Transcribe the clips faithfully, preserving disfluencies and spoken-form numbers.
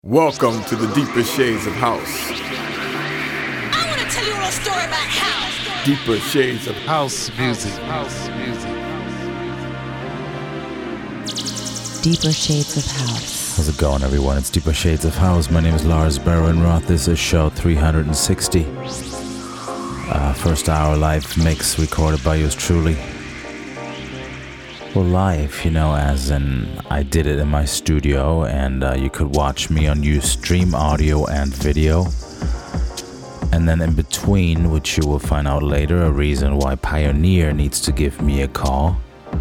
Welcome to the Deeper Shades of House. I want to tell you a little story about house. Deeper Shades of House music. House music. Deeper Shades of House. How's it going, everyone? It's Deeper Shades of House. My name is Lars Baron-Roth. This is show three hundred sixty. Uh, first hour live mix recorded by yours truly. Well, live, you know, as in I did it in my studio, and uh, you could watch me on Ustream audio and video. And then in between, which you will find out later, a reason why Pioneer needs to give me a call.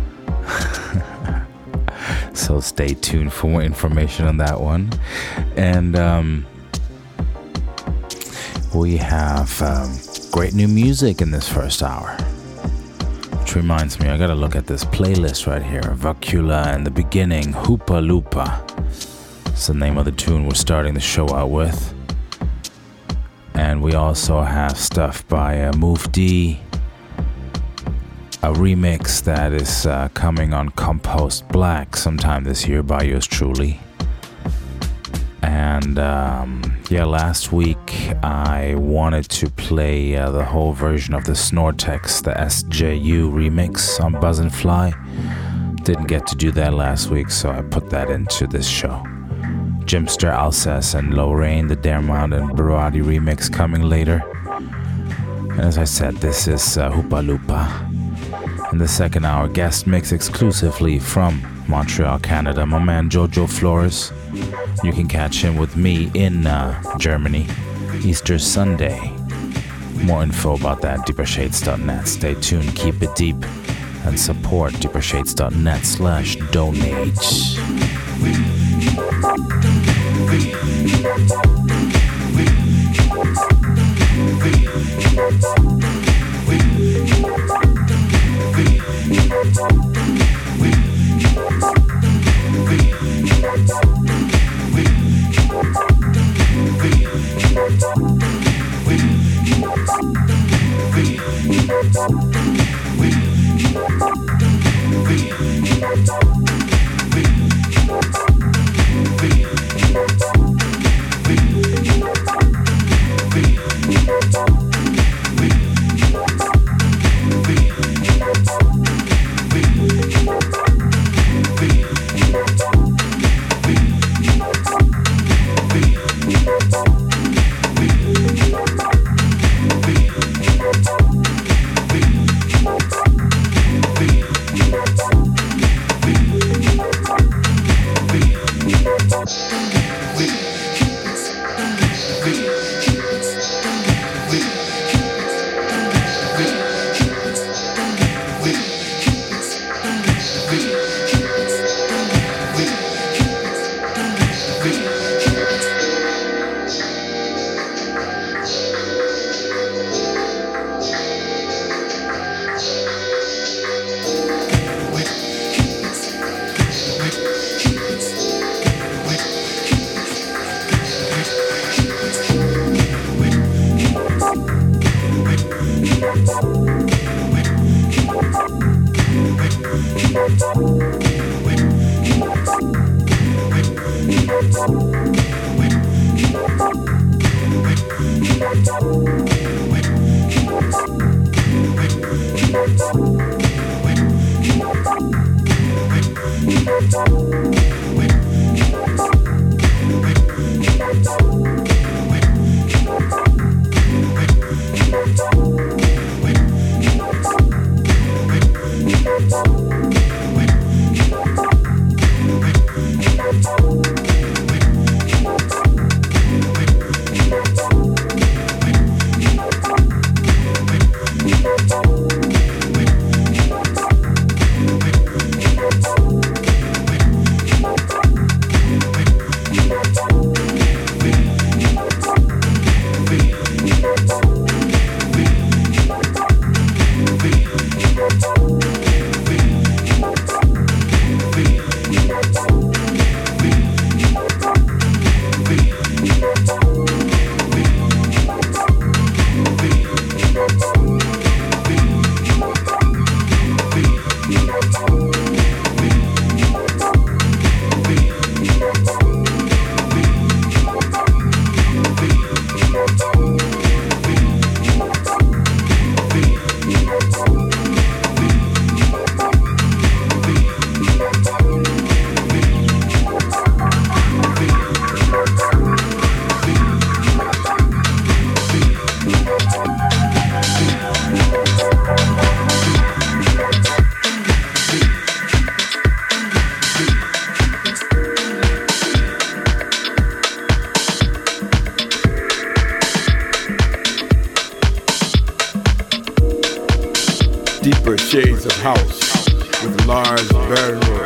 So stay tuned for more information on that one. And um, we have um, great new music in this first hour. Which reminds me, I gotta look at this playlist right here. Vacula in the beginning, Hoopa Loopa. It's the name of the tune we're starting the show out with. And we also have stuff by uh, Move D. A remix that is uh, coming on Compost Black sometime this year by yours truly. And um, yeah, last week I wanted to play uh, the whole version of the Snortex, the S J U remix on Buzz and Fly. Didn't get to do that last week, so I put that into this show. Jimster, Alsace, and Lorraine, the Dermont and Barati remix coming later. And as I said, this is uh, Hoopa Loopa. In the second hour, guest mix exclusively from Montreal, Canada, my man Jojo Flores. You can catch him with me in uh, Germany, Easter Sunday. More info about that, deeper shades dot net. Stay tuned, keep it deep, and support deeper shades dot net slash donate. Deeper Shades of House with Lars Bernroy.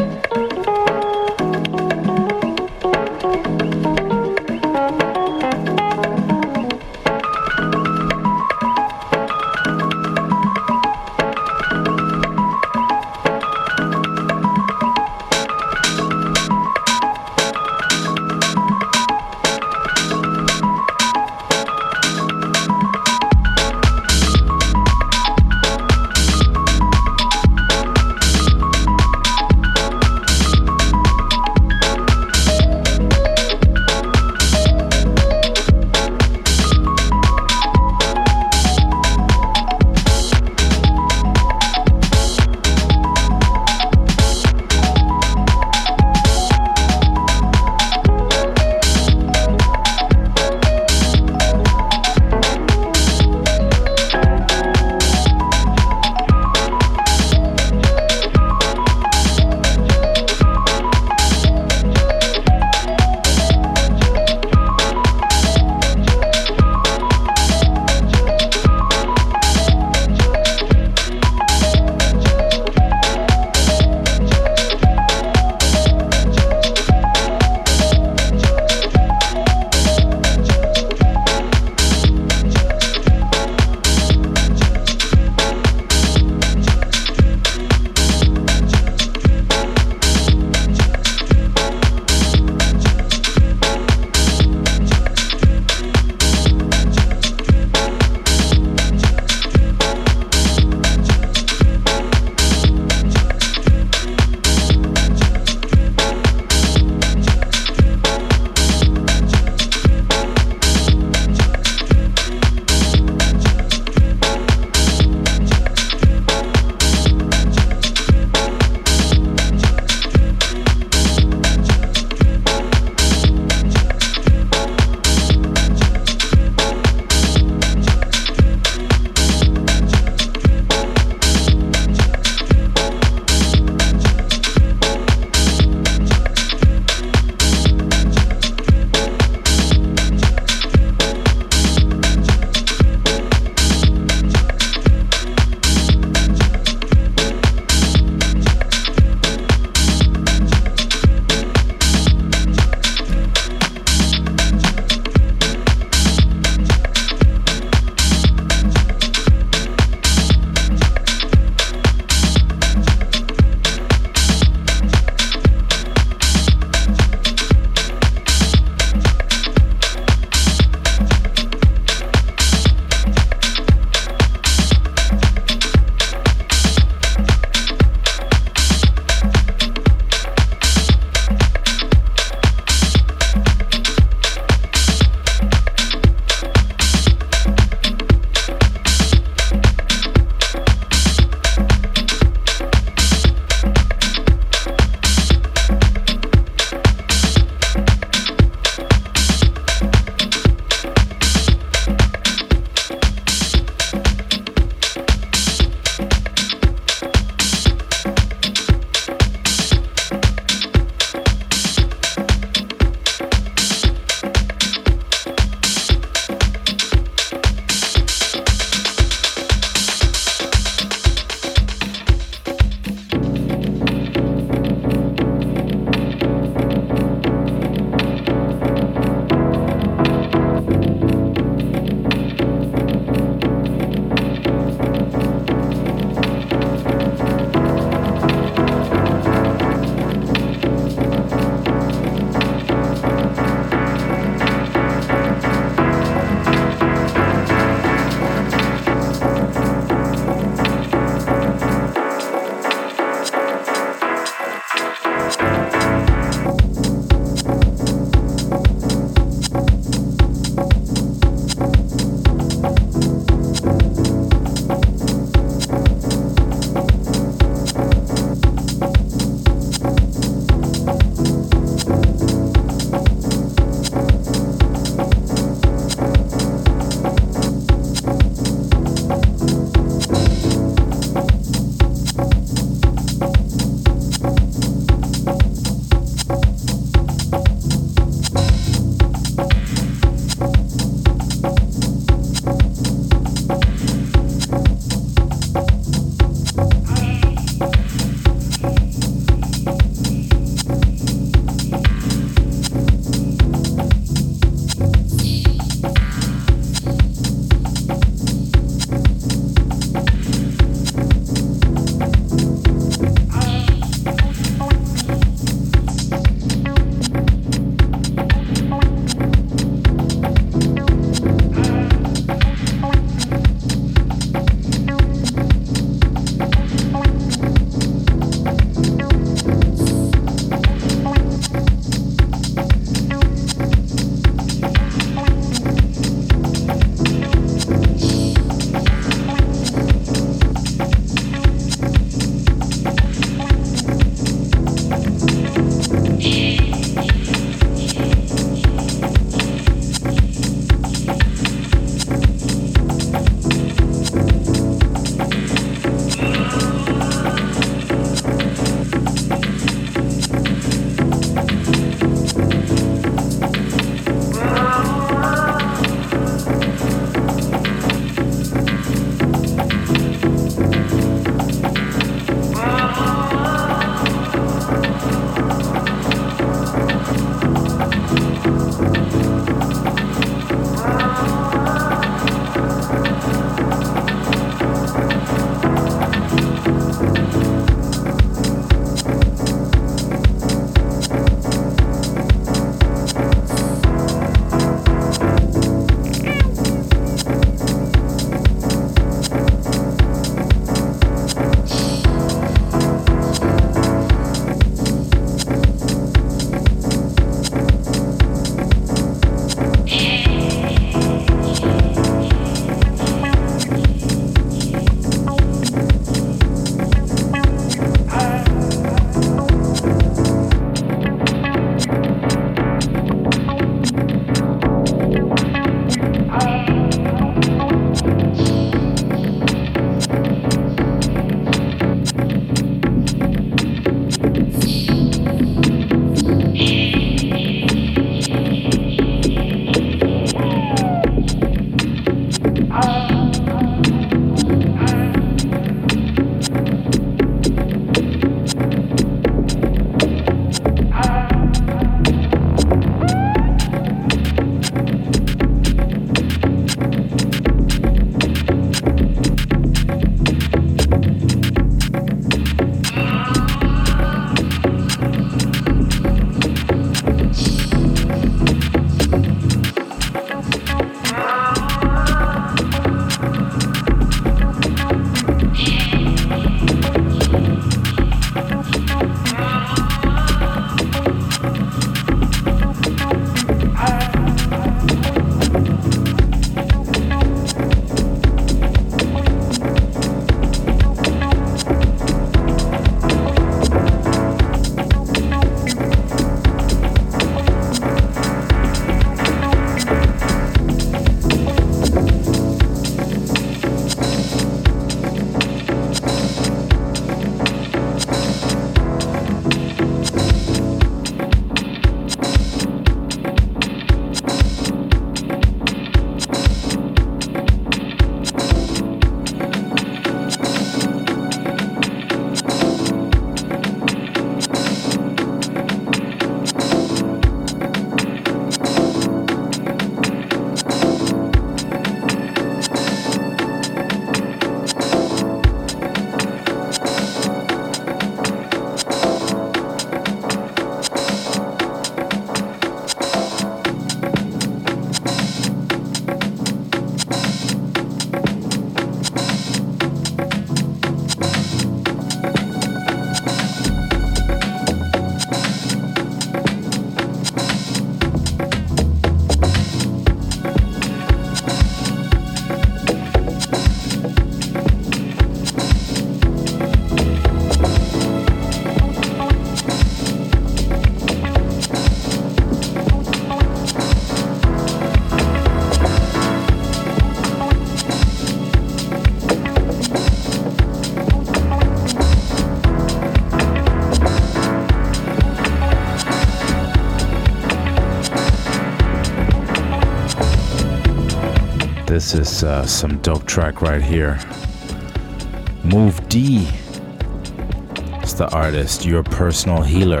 This is uh, some dope track right here. Move D. It's the artist, Your Personal Healer.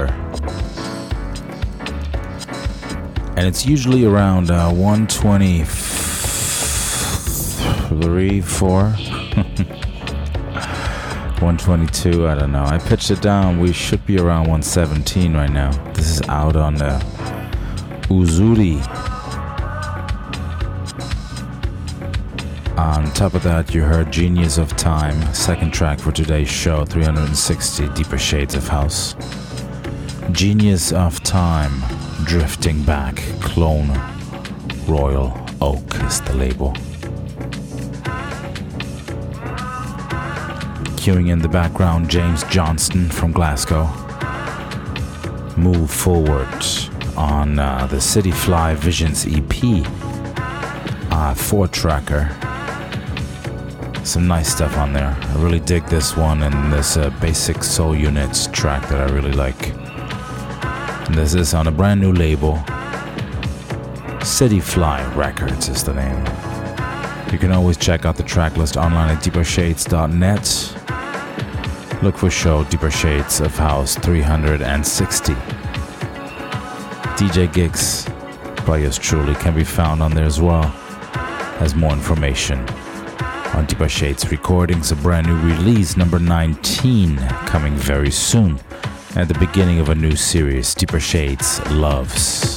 And it's usually around uh, one twenty-three, four one twenty-two, I don't know. I pitched it down. We should be around one seventeen right now. This is out on the Uzuri. On top of that, you heard Genius of Time, second track for today's show, three hundred sixty Deeper Shades of House. Genius of Time, Drifting Back, Clone, Royal Oak is the label. Queuing in the background, James Johnston from Glasgow. Move Forward on uh, the City Fly Visions E P, uh, four-tracker. Some nice stuff on there. I really dig this one and this uh, Basic Soul Units track that I really like. And this is on a brand new label. City Fly Records is the name. You can always check out the track list online at deeper shades dot net. Look for show Deeper Shades of House three hundred sixty. D J gigs by yours truly can be found on there as well as more information on Deeper Shades recordings. A brand new release, number nineteen, coming very soon at the beginning of a new series, Deeper Shades Loves.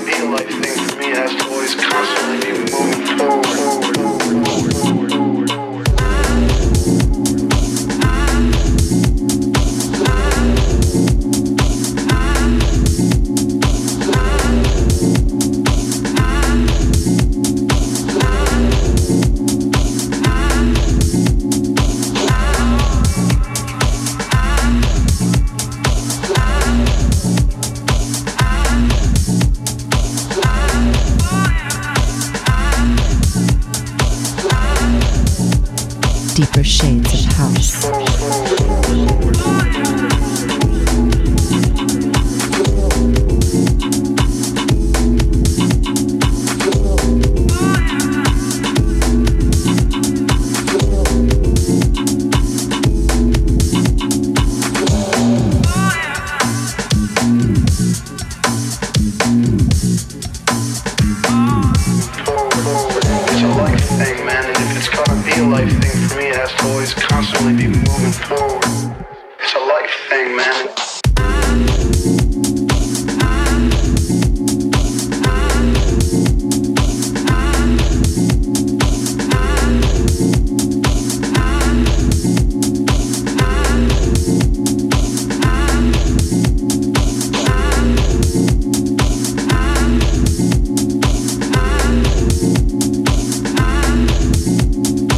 Constantly be moving forward, forward, forward, forward, forward, forward. house.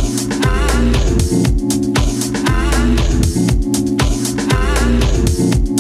Thank you.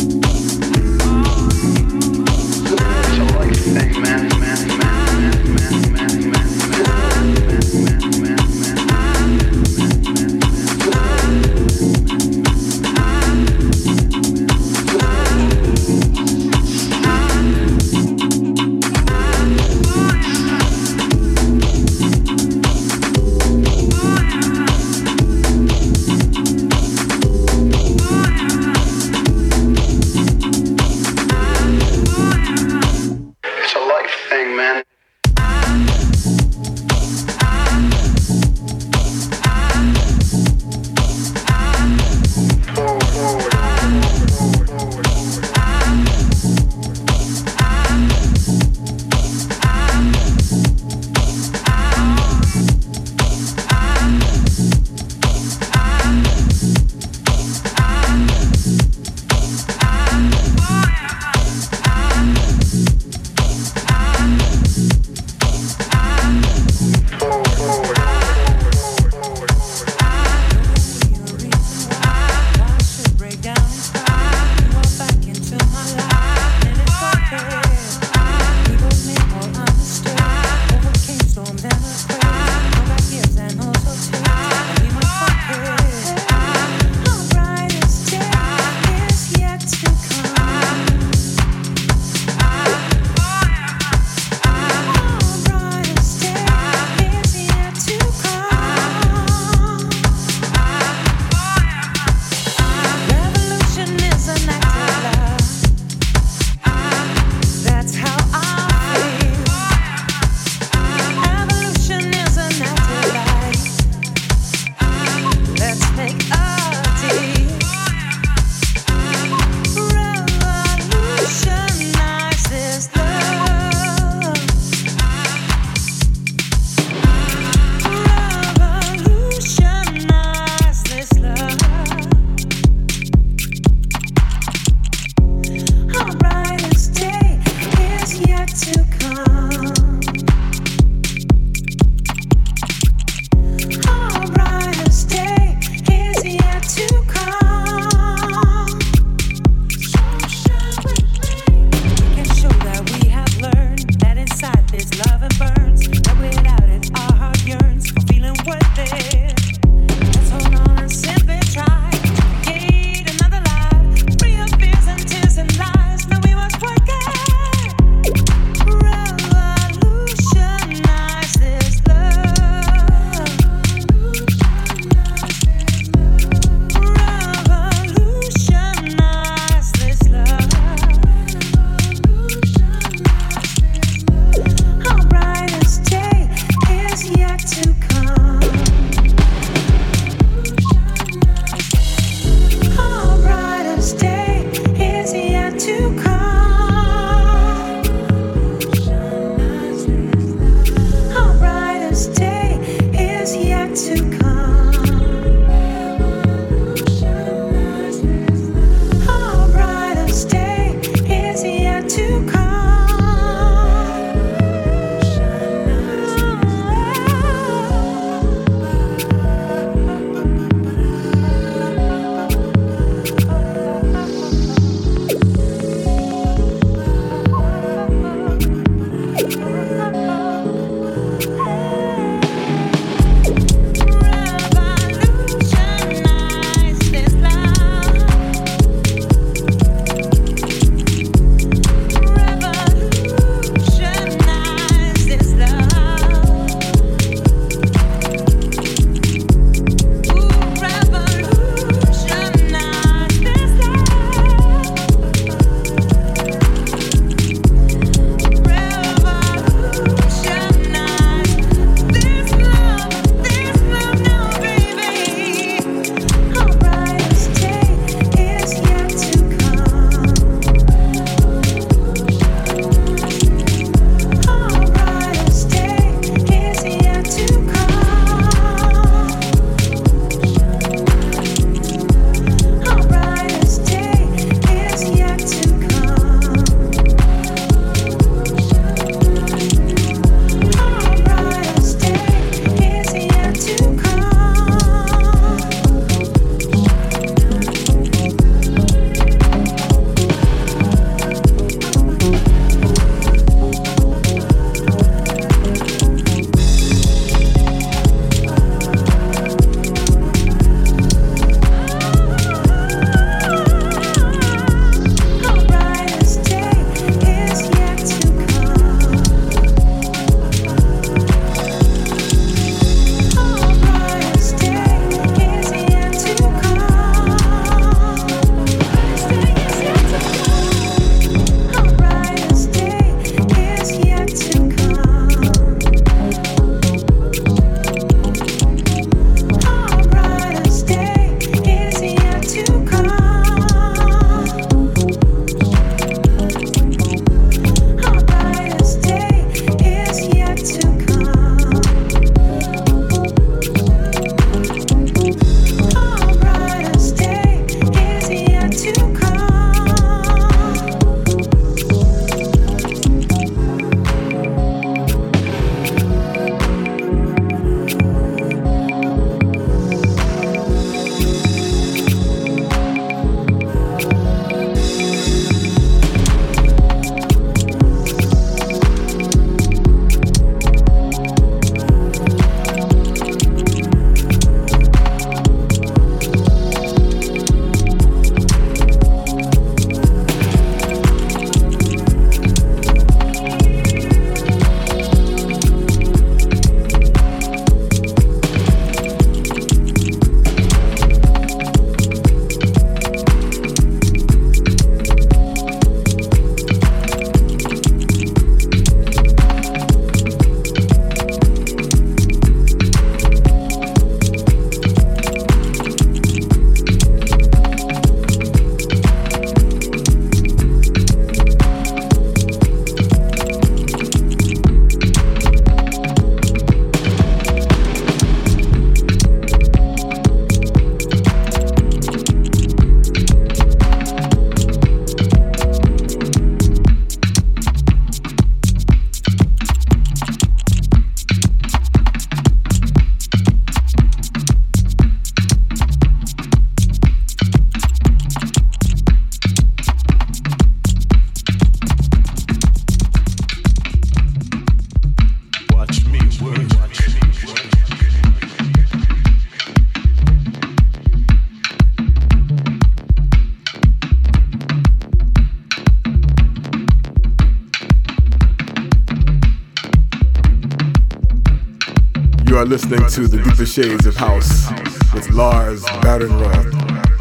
are listening to The Deeper Shades of House with Lars Barenroth.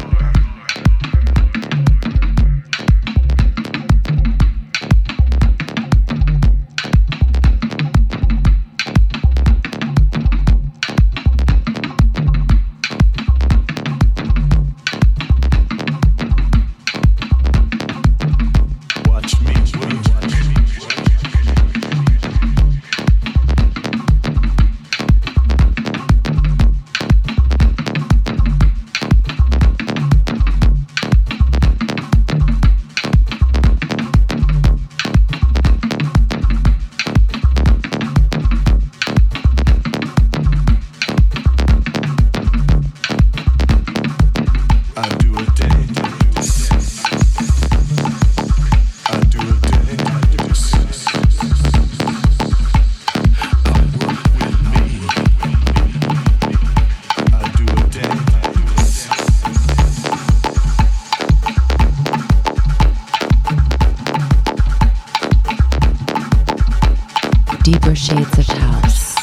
Deeper Shades of House.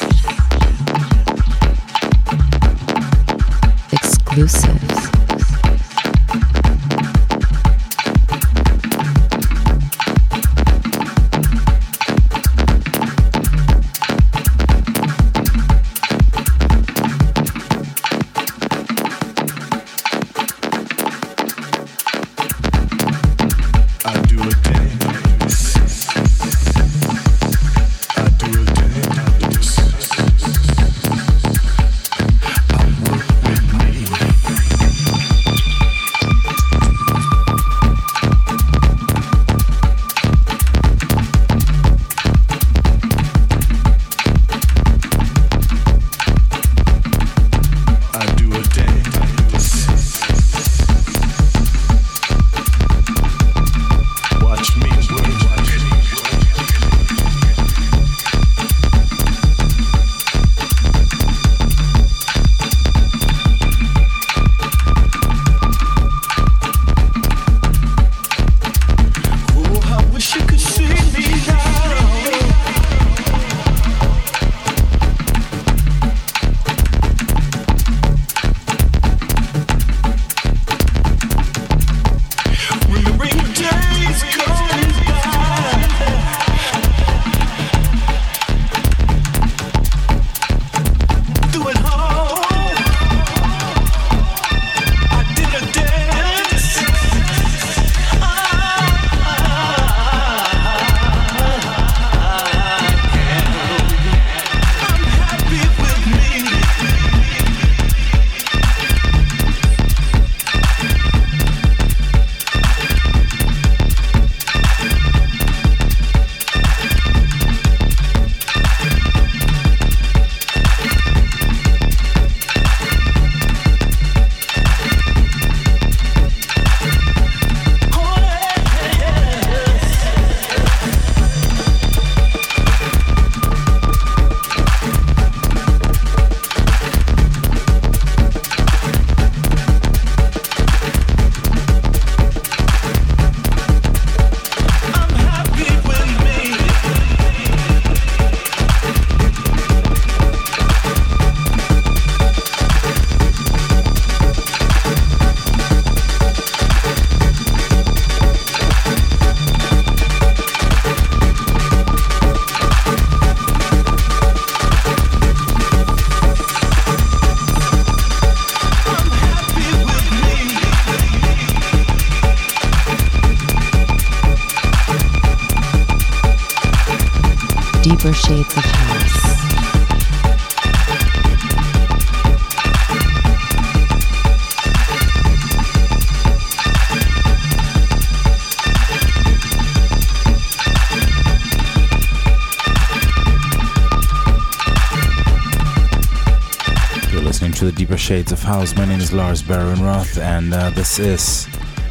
Exclusives. Deeper Shades of House. You're listening to the Deeper Shades of House. My name is Lars Barenroth, and uh, this is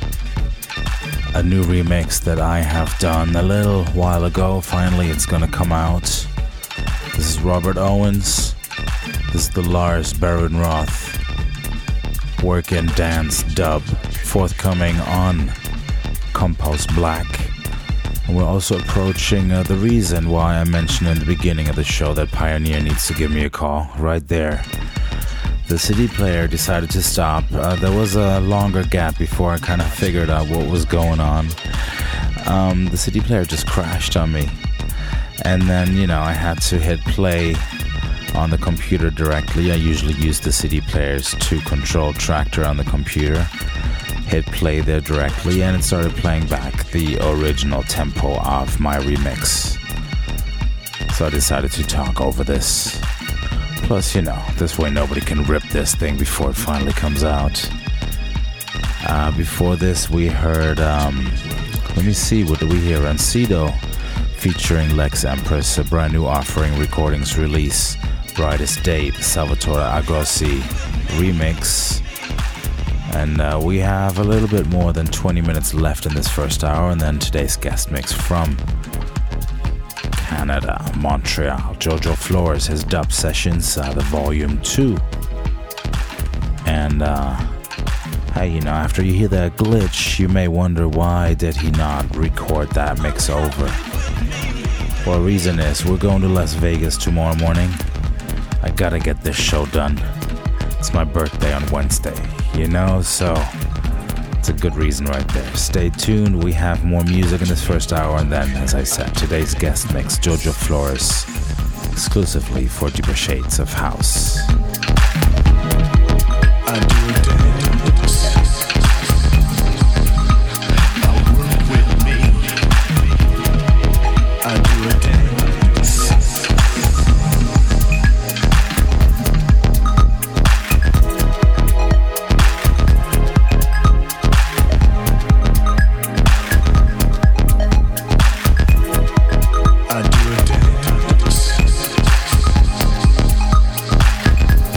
a new remix that I have done a little while ago. Finally, it's gonna come out. This is Robert Owens. This is the Lars Barenroth Work and Dance dub, forthcoming on Compost Black. We're also approaching uh, the reason why I mentioned in the beginning of the show that Pioneer needs to give me a call. Right there. The C D player decided to stop. Uh, there was a longer gap before I kind of figured out what was going on. Um, the C D player just crashed on me. And then, you know, I had to hit play on the computer directly. I usually use the C D players to control Traktor on the computer. Hit play there directly, and it started playing back the original tempo of my remix. So I decided to talk over this. Plus, you know, this way nobody can rip this thing before it finally comes out. Uh, before this, we heard, um, let me see, what do we hear? Rancido featuring Lex Empress, a brand new Offering Recordings release. Brightest Date, Salvatore Agrossi remix. And uh, we have a little bit more than twenty minutes left in this first hour, and then today's guest mix from Canada, Montreal. Jojo Flores, his dub sessions, uh, the volume two. And uh, hey, you know, after you hear that glitch, you may wonder why did he not record that mix over. Well, the reason is we're going to Las Vegas tomorrow morning. I gotta get this show done. It's my birthday on Wednesday, you know, so it's a good reason right there. Stay tuned, we have more music in this first hour, and then, as I said, today's guest mix, Jojo Flores, exclusively for Deeper Shades of House. I do a dance. Now work with me. I do a dance. I do a dance.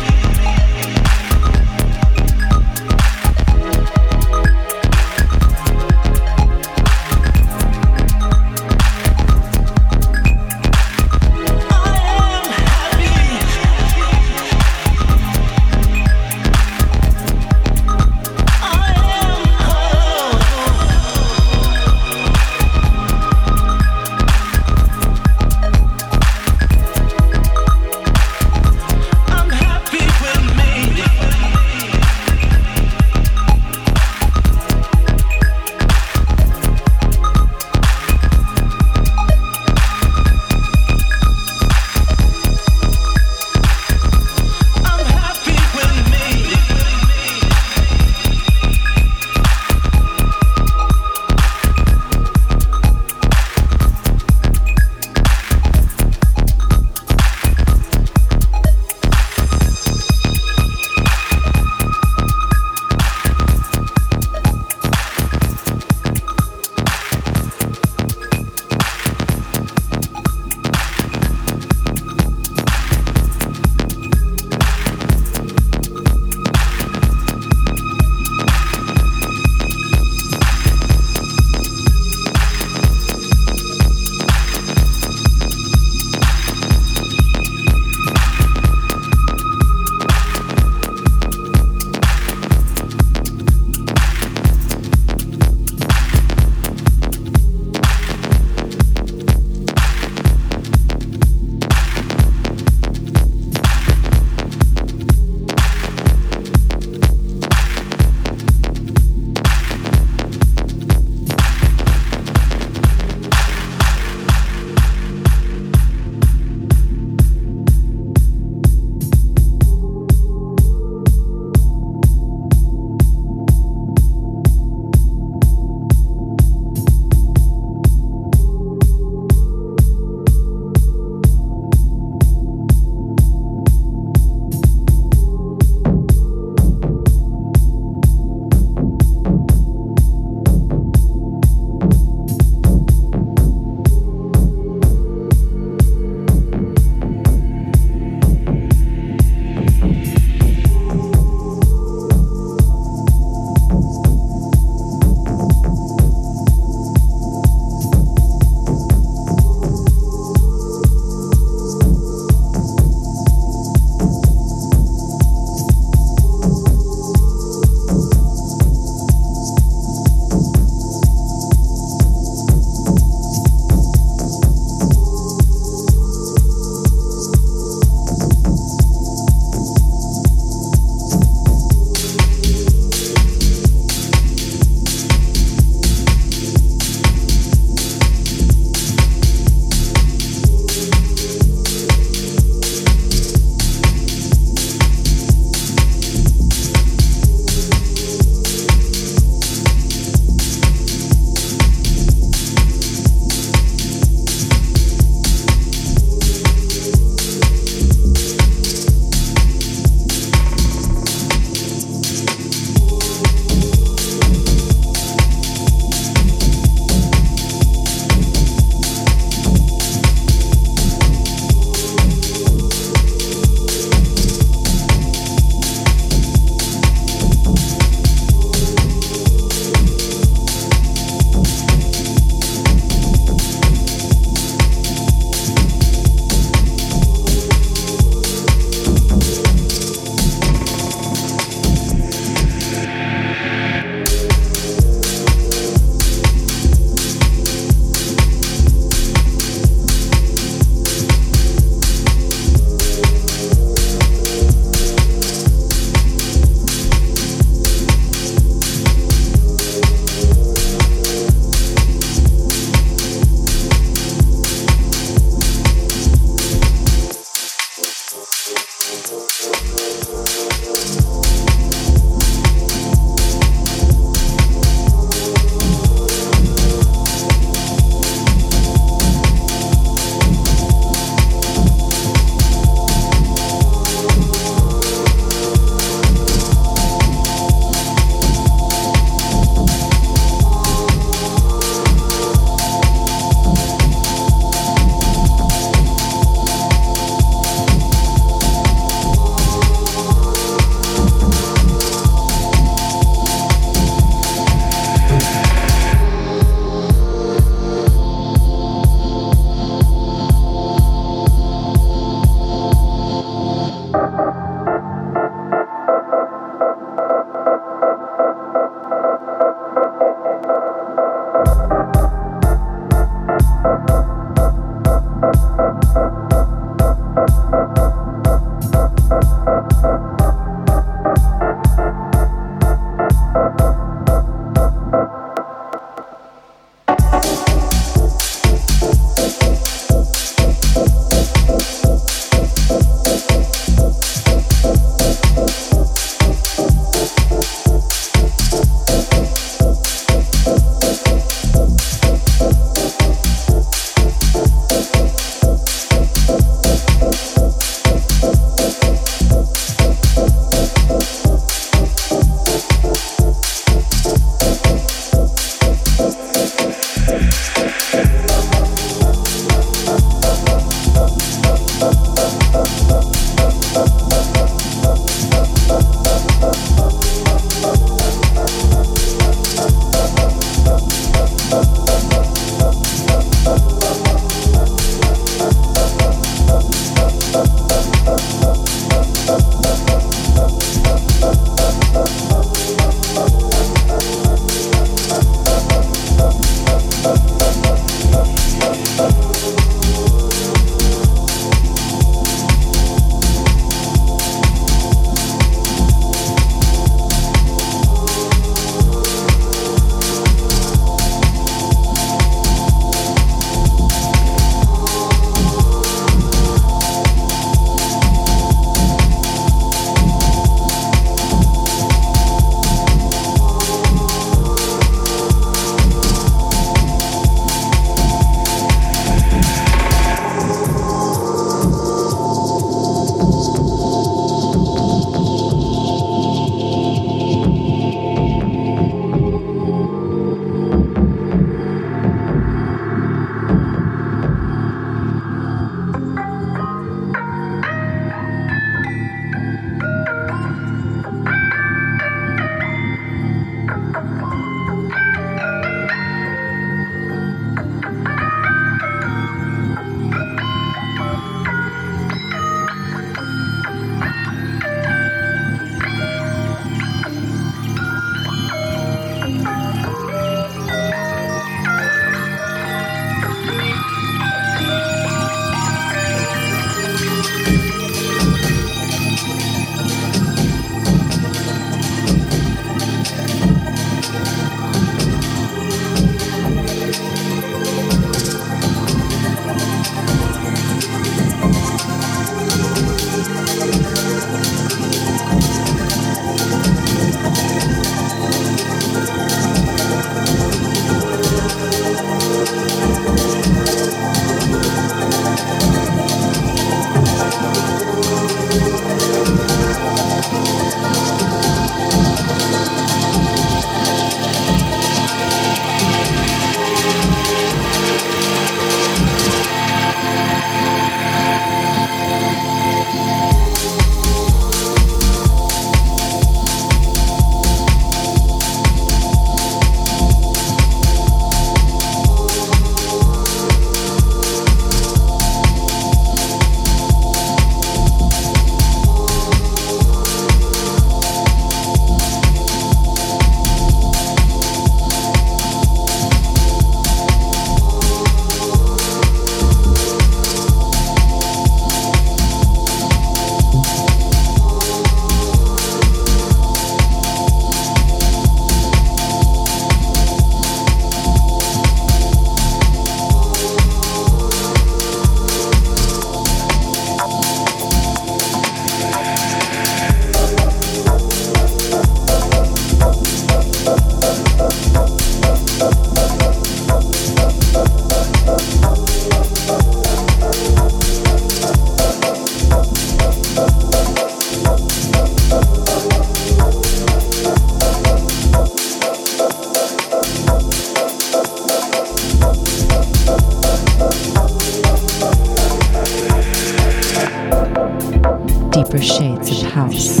deeper shades of house.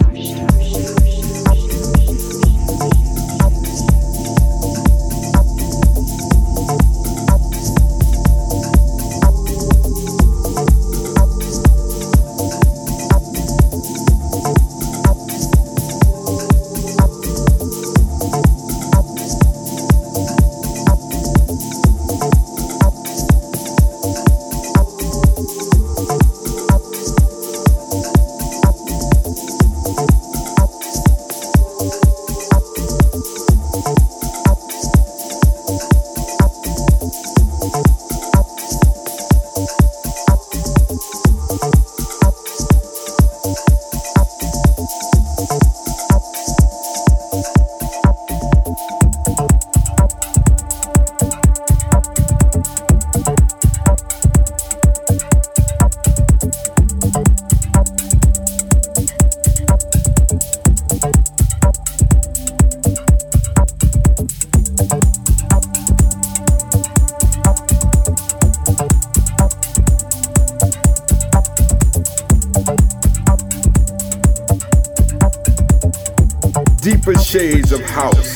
Deeper shades of house.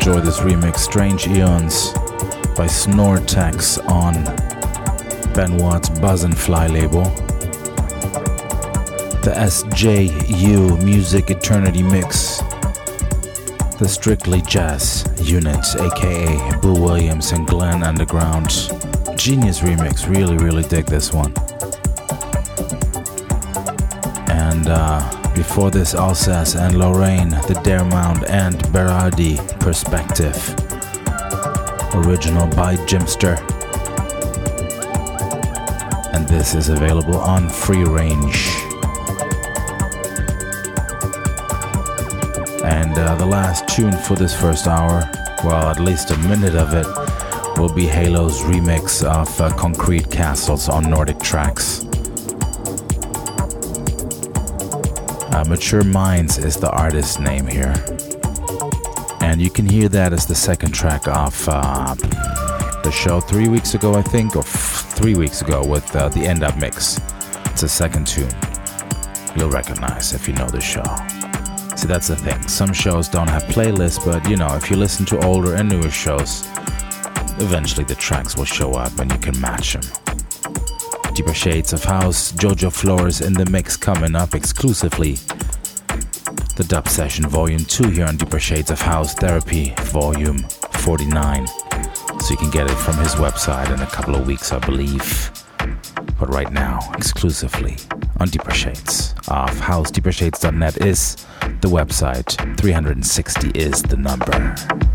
enjoy this remix, Strange Eons by Snortex on Ben Watt's Buzz and Fly label. The S J U Music Eternity Mix, the Strictly Jazz Unit, aka Boo Williams and Glenn Underground. Genius remix, really, really dig this one. And uh, before this, Alsace and Lorraine, the Daremount and Berardi Perspective, original by Jimster. And this is available on Free Range. And uh, the last tune for this first hour, well, at least a minute of it, will be Halo's remix of uh, Concrete Castles on Nordic Tracks. Uh, Mature Minds is the artist's name here. And you can hear that as the second track off uh, the show three weeks ago, I think, or f- three weeks ago with uh, the End Up Mix. It's a second tune you'll recognize if you know the show. See, that's the thing. Some shows don't have playlists, but you know, if you listen to older and newer shows, eventually the tracks will show up and you can match them. Deeper Shades of House, Jojo Flores in the mix coming up exclusively. The Dub Session Volume two here on Deeper Shades of House Therapy Volume forty-nine. So you can get it from his website in a couple of weeks, I believe. But right now, exclusively on Deeper Shades of House. deeper shades dot net is the website. three sixty is the number.